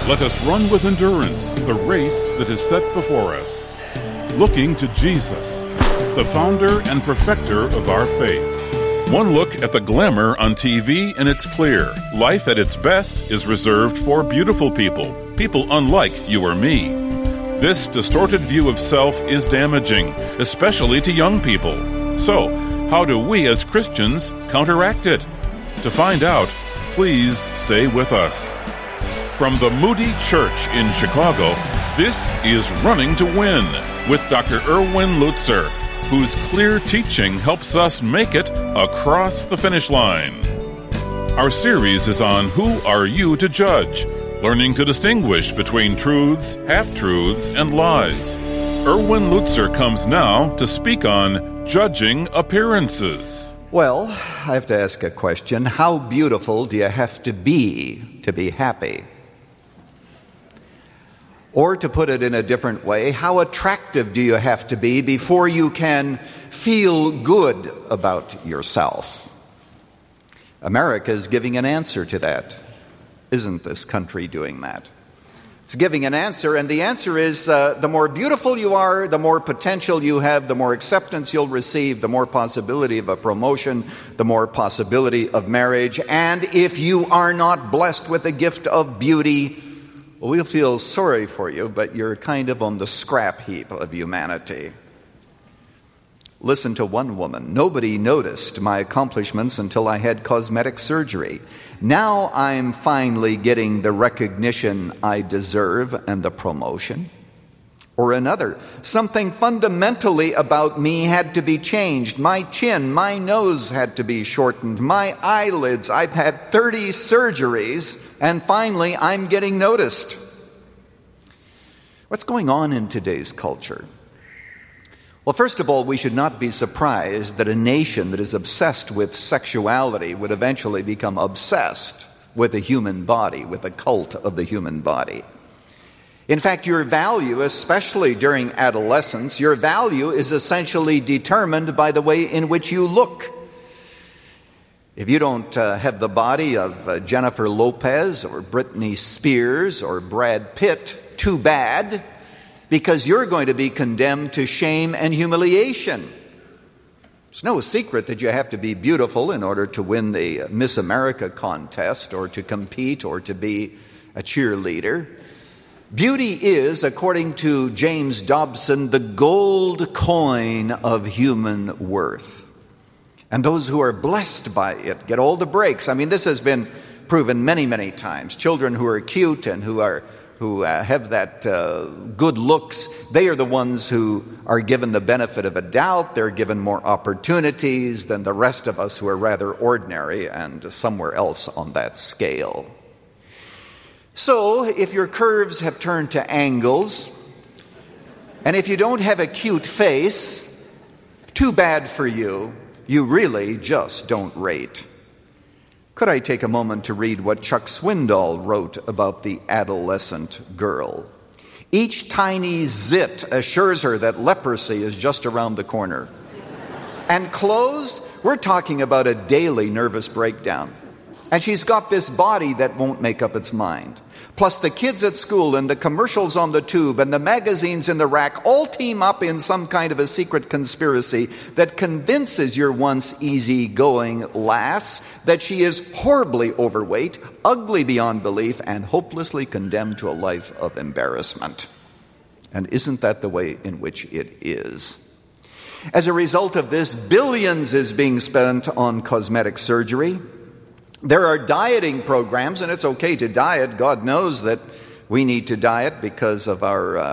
Let us run with endurance the race that is set before us, looking to Jesus, the founder and perfecter of our faith. One look at the glamour on TV and it's clear. Life at its best is reserved for beautiful people, people unlike you or me. This distorted view of self is damaging, especially to young people. So, how do we as Christians counteract it? To find out, please stay with us. From the Moody Church in Chicago, this is Running to Win with Dr. Erwin Lutzer, whose clear teaching helps us make it across the finish line. Our series is on Who Are You to Judge? Learning to distinguish between truths, half-truths, and lies. Erwin Lutzer comes now to speak on judging appearances. Well, I have to ask a question. How beautiful do you have to be happy? Or to put it in a different way, how attractive do you have to be before you can feel good about yourself? America is giving an answer to that. Isn't this country doing that? It's giving an answer, and the answer is the more beautiful you are, the more potential you have, the more acceptance you'll receive, the more possibility of a promotion, the more possibility of marriage. And if you are not blessed with the gift of beauty, we'll feel sorry for you, but you're kind of on the scrap heap of humanity. Listen to one woman. Nobody noticed my accomplishments until I had cosmetic surgery. Now I'm finally getting the recognition I deserve and the promotion. Or another, something fundamentally about me had to be changed. My chin, my nose had to be shortened. My eyelids, I've had 30 surgeries, and finally I'm getting noticed. What's going on in today's culture? Well, first of all, we should not be surprised that a nation that is obsessed with sexuality would eventually become obsessed with the human body, with the cult of the human body. In fact, your value, especially during adolescence, your value is essentially determined by the way in which you look. If you don't have the body of Jennifer Lopez or Britney Spears or Brad Pitt, too bad, because you're going to be condemned to shame and humiliation. It's no secret that you have to be beautiful in order to win the Miss America contest or to compete or to be a cheerleader. Beauty is, according to James Dobson, the gold coin of human worth. And those who are blessed by it get all the breaks. I mean, this has been proven many, many times. Children who are cute and who have that good looks, they are the ones who are given the benefit of a doubt. They're given more opportunities than the rest of us who are rather ordinary and somewhere else on that scale. So, if your curves have turned to angles, and if you don't have a cute face, too bad for you. You really just don't rate. Could I take a moment to read what Chuck Swindoll wrote about the adolescent girl? Each tiny zit assures her that leprosy is just around the corner. And clothes, we're talking about a daily nervous breakdown. And she's got this body that won't make up its mind. Plus the kids at school and the commercials on the tube and the magazines in the rack all team up in some kind of a secret conspiracy that convinces your once easygoing lass that she is horribly overweight, ugly beyond belief, and hopelessly condemned to a life of embarrassment. And isn't that the way in which it is? As a result of this, billions is being spent on cosmetic surgery. There are dieting programs, and it's okay to diet. God knows that we need to diet because of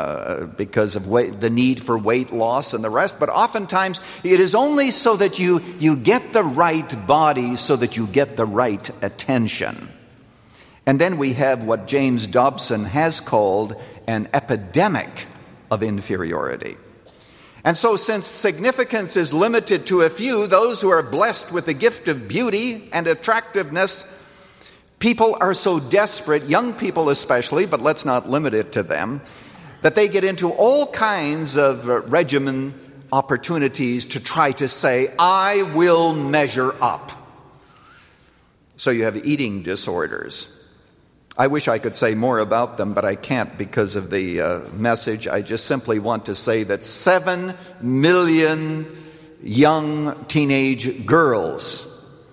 the need for weight loss and the rest. But oftentimes, it is only so that you get the right body, so that you get the right attention. And then we have what James Dobson has called an epidemic of inferiority. And so since significance is limited to a few, those who are blessed with the gift of beauty and attractiveness, people are so desperate, young people especially, but let's not limit it to them, that they get into all kinds of regimen opportunities to try to say, I will measure up. So you have eating disorders. I wish I could say more about them, but I can't because of the message. I just simply want to say that 7 million young teenage girls,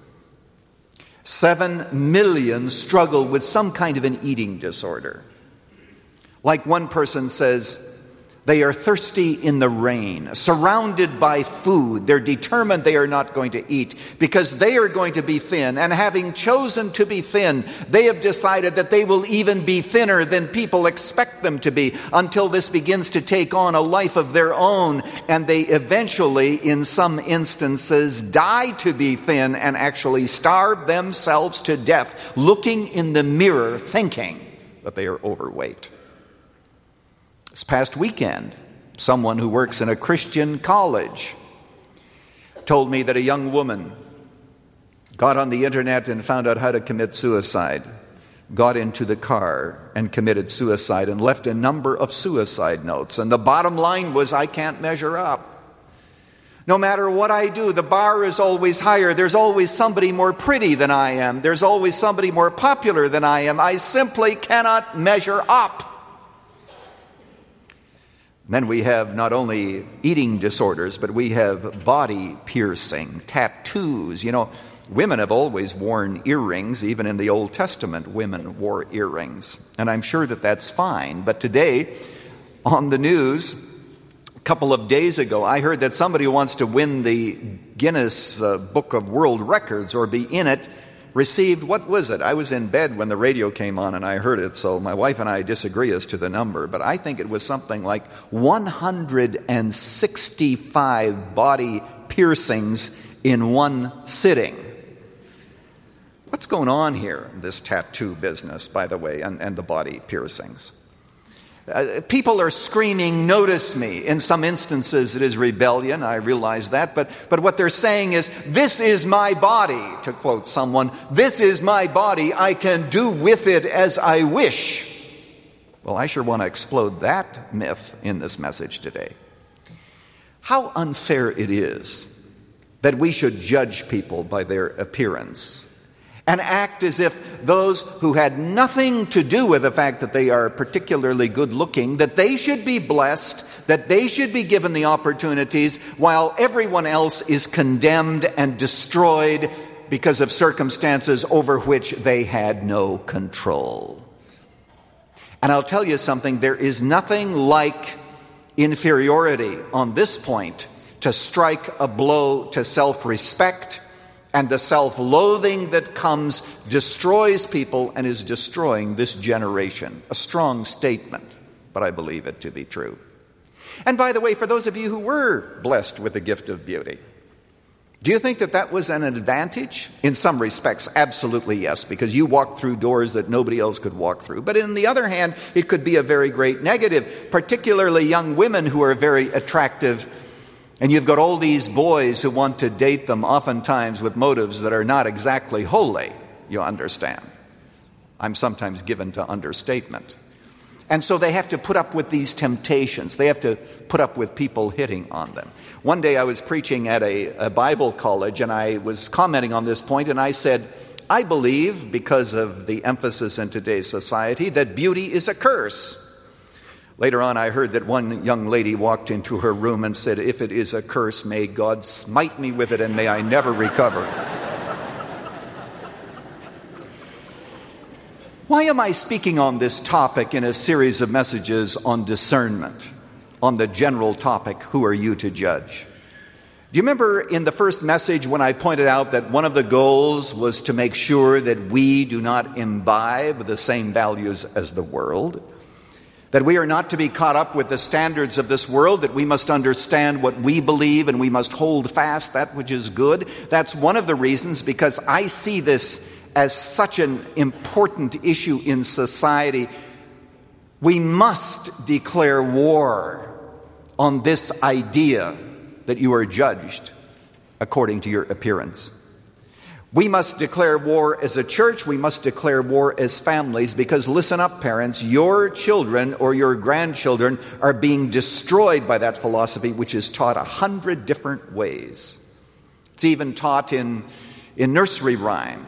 7 million struggle with some kind of an eating disorder. Like one person says, they are thirsty in the rain, surrounded by food. They're determined they are not going to eat because they are going to be thin. And having chosen to be thin, they have decided that they will even be thinner than people expect them to be until this begins to take on a life of their own. And they eventually, in some instances, die to be thin and actually starve themselves to death, looking in the mirror thinking that they are overweight. This past weekend, someone who works in a Christian college told me that a young woman got on the internet and found out how to commit suicide, got into the car and committed suicide and left a number of suicide notes. And the bottom line was, I can't measure up. No matter what I do, the bar is always higher. There's always somebody more pretty than I am. There's always somebody more popular than I am. I simply cannot measure up. Then we have not only eating disorders, but we have body piercing, tattoos. You know, women have always worn earrings. Even in the Old Testament, women wore earrings. And I'm sure that that's fine. But today, on the news, a couple of days ago, I heard that somebody who wants to win the Guinness Book of World Records or be in it received, what was it? I was in bed when the radio came on and I heard it, so my wife and I disagree as to the number, but I think it was something like 165 body piercings in one sitting. What's going on here, this tattoo business, by the way, and the body piercings? People are screaming, "Notice me." In some instances it is rebellion, I realize that, but what they're saying is, "This is my body," to quote someone, "This is my body, I can do with it as I wish." Well, I sure want to explode that myth in this message today. How unfair it is that we should judge people by their appearance and act as if those who had nothing to do with the fact that they are particularly good looking, that they should be blessed, that they should be given the opportunities, while everyone else is condemned and destroyed because of circumstances over which they had no control. And I'll tell you something, there is nothing like inferiority on this point to strike a blow to self-respect. And the self-loathing that comes destroys people and is destroying this generation. A strong statement, but I believe it to be true. And by the way, for those of you who were blessed with the gift of beauty, do you think that that was an advantage? In some respects, absolutely yes, because you walked through doors that nobody else could walk through. But on the other hand, it could be a very great negative, particularly young women who are very attractive. And you've got all these boys who want to date them, oftentimes with motives that are not exactly holy, you understand. I'm sometimes given to understatement. And so they have to put up with these temptations. They have to put up with people hitting on them. One day I was preaching at a Bible college, and I was commenting on this point, and I said, I believe, because of the emphasis in today's society, that beauty is a curse. Later on, I heard that one young lady walked into her room and said, "If it is a curse, may God smite me with it and may I never recover." Why am I speaking on this topic in a series of messages on discernment, on the general topic, who are you to judge? Do you remember in the first message when I pointed out that one of the goals was to make sure that we do not imbibe the same values as the world? That we are not to be caught up with the standards of this world, that we must understand what we believe and we must hold fast that which is good. That's one of the reasons, because I see this as such an important issue in society. We must declare war on this idea that you are judged according to your appearance. We must declare war as a church. We must declare war as families, because listen up, parents, your children or your grandchildren are being destroyed by that philosophy, which is taught 100 different ways. It's even taught in nursery rhymes.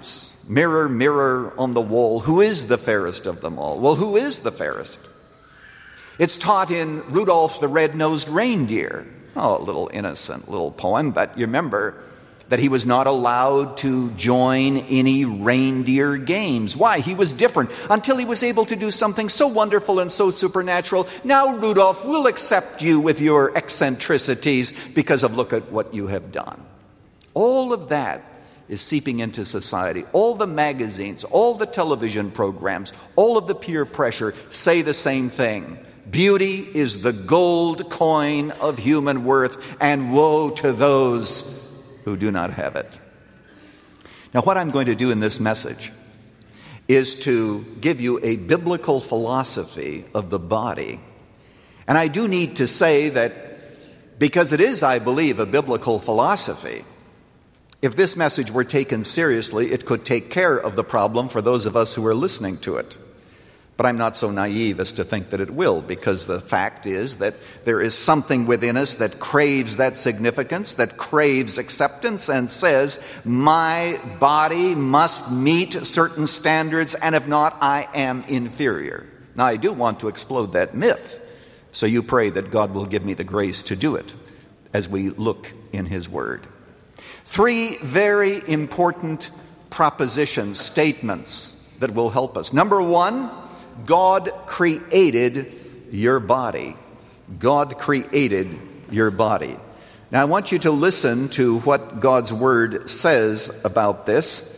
Mirror, mirror on the wall, who is the fairest of them all? Well, who is the fairest? It's taught in Rudolph the Red-Nosed Reindeer. Oh, a little innocent little poem, but you remember that he was not allowed to join any reindeer games. Why? He was different until he was able to do something so wonderful and so supernatural. Now, Rudolph, we'll accept you with your eccentricities because of look at what you have done. All of that is seeping into society. All the magazines, all the television programs, all of the peer pressure say the same thing. Beauty is the gold coin of human worth, and woe to those who do not have it. Now, what I'm going to do in this message is to give you a biblical philosophy of the body. And I do need to say that because it is, I believe, a biblical philosophy, if this message were taken seriously, it could take care of the problem for those of us who are listening to it. But I'm not so naive as to think that it will, because the fact is that there is something within us that craves that significance, that craves acceptance, and says, my body must meet certain standards, and if not, I am inferior. Now, I do want to explode that myth, so you pray that God will give me the grace to do it as we look in His Word. 3 very important propositions, statements that will help us. Number 1, God created your body. God created your body. Now, I want you to listen to what God's Word says about this.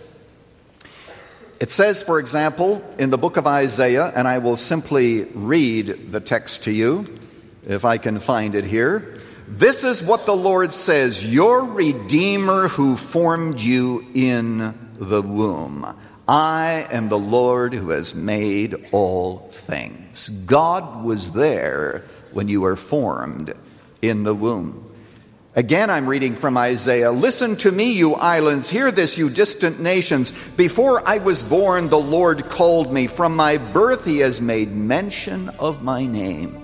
It says, for example, in the book of Isaiah, and I will simply read the text to you, if I can find it here. This is what the Lord says, your Redeemer who formed you in the womb. I am the Lord who has made all things. God was there when you were formed in the womb. Again, I'm reading from Isaiah. Listen to me, you islands. Hear this, you distant nations. Before I was born, the Lord called me. From my birth, He has made mention of my name.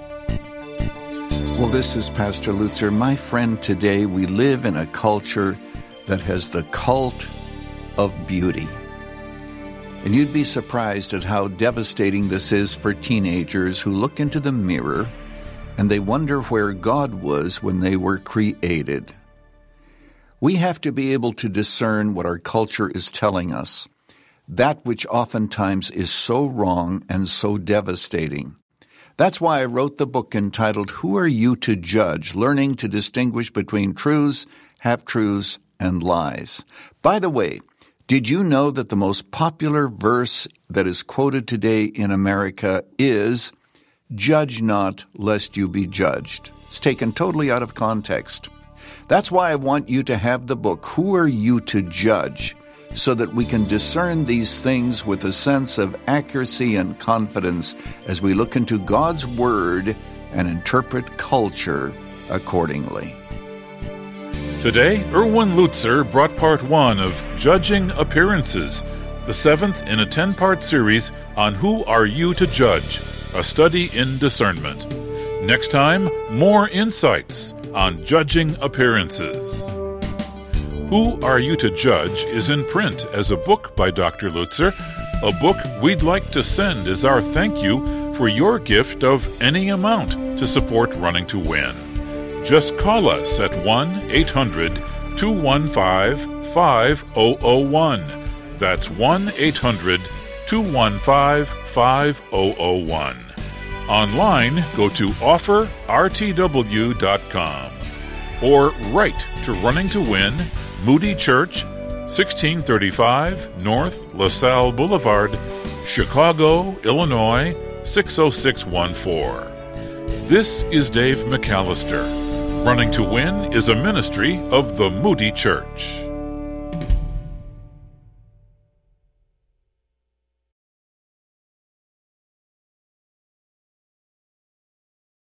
Well, this is Pastor Lutzer. My friend, today we live in a culture that has the cult of beauty. And you'd be surprised at how devastating this is for teenagers who look into the mirror and they wonder where God was when they were created. We have to be able to discern what our culture is telling us, that which oftentimes is so wrong and so devastating. That's why I wrote the book entitled, Who Are You to Judge? Learning to Distinguish Between Truths, Half-Truths, and Lies. By the way, did you know that the most popular verse that is quoted today in America is, judge not lest you be judged? It's taken totally out of context. That's why I want you to have the book, Who Are You to Judge? So that we can discern these things with a sense of accuracy and confidence as we look into God's Word and interpret culture accordingly. Today, Erwin Lutzer brought part 1 of Judging Appearances, the 7th in a 10-part series on Who Are You to Judge, a study in discernment. Next time, more insights on Judging Appearances. Who Are You to Judge is in print as a book by Dr. Lutzer, a book we'd like to send as our thank you for your gift of any amount to support Running to Win. Just call us at 1-800-215-5001. That's 1-800-215-5001. Online, go to offerrtw.com or write to Running to Win, Moody Church, 1635 North LaSalle Boulevard, Chicago, Illinois, 60614. This is Dave McAllister. Running to Win is a ministry of the Moody Church.